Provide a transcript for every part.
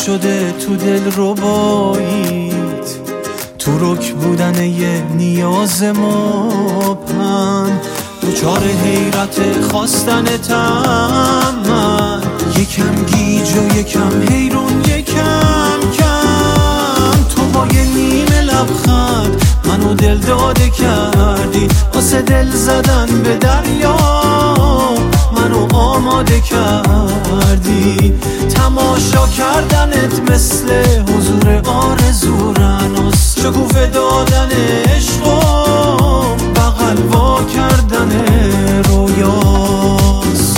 شده تو دل رباییت، تو رک بودن یه نیاز مبهم، دوچار حیرت خواستنتم من، یکم گیج و یکم حیرون یکم کم. تو با یه نیمه لبخند منو دل داده کردی، واسه دل زدن به دریا منو آماده کردی. تماشا کردنت مثل حضور آرزو رناس، شکوفه دادن عشق و بغل وا کردن رویاست.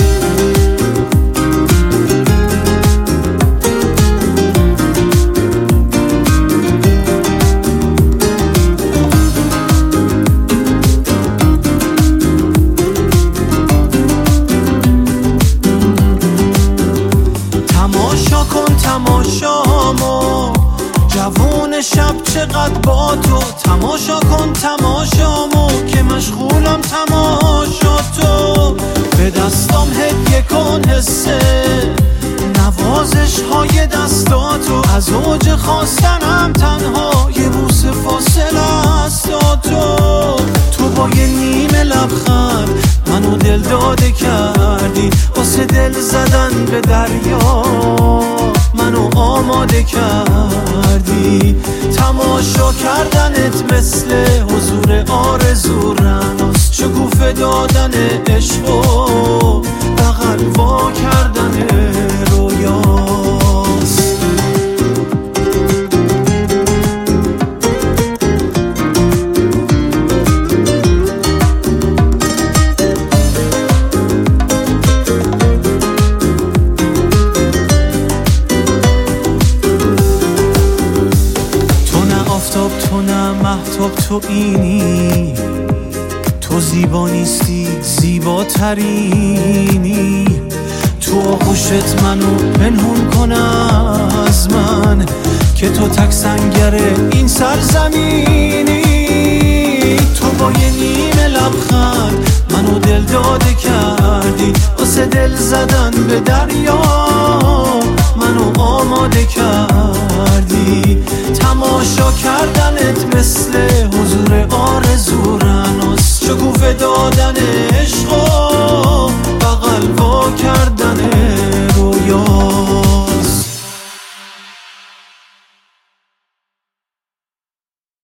تماشا کن تماشامو جوون شب چقدر با تو، تماشا کن تماشامو که مشغولم تماشا تو. به دستام هدیه کن حسه نوازش های دستاتو، از اوج خواستنم تنها یه بوسه فاصله است تو. تو با یه نیمه لبخند منو دل داده کردی، واسه دل زدن به دریا منو آماده کردی. تماشا کردنت مثل حضور آرزو رناس، شکوفه دادن عشق و بغل وا کردن رویاست. تو نه مهتاب تو اینی، تو زیبا نیستی زیباترینی. تو آغوشت منو پنهون کن از من که تو تک سنگر این سرزمینی. تو با یه نیمه لبخند منو دل داده کردی، واسه دل زدن به دریا منو آماده کردی. تماشا کردنت مثل حضور آرزو رناس، شکوفه دادن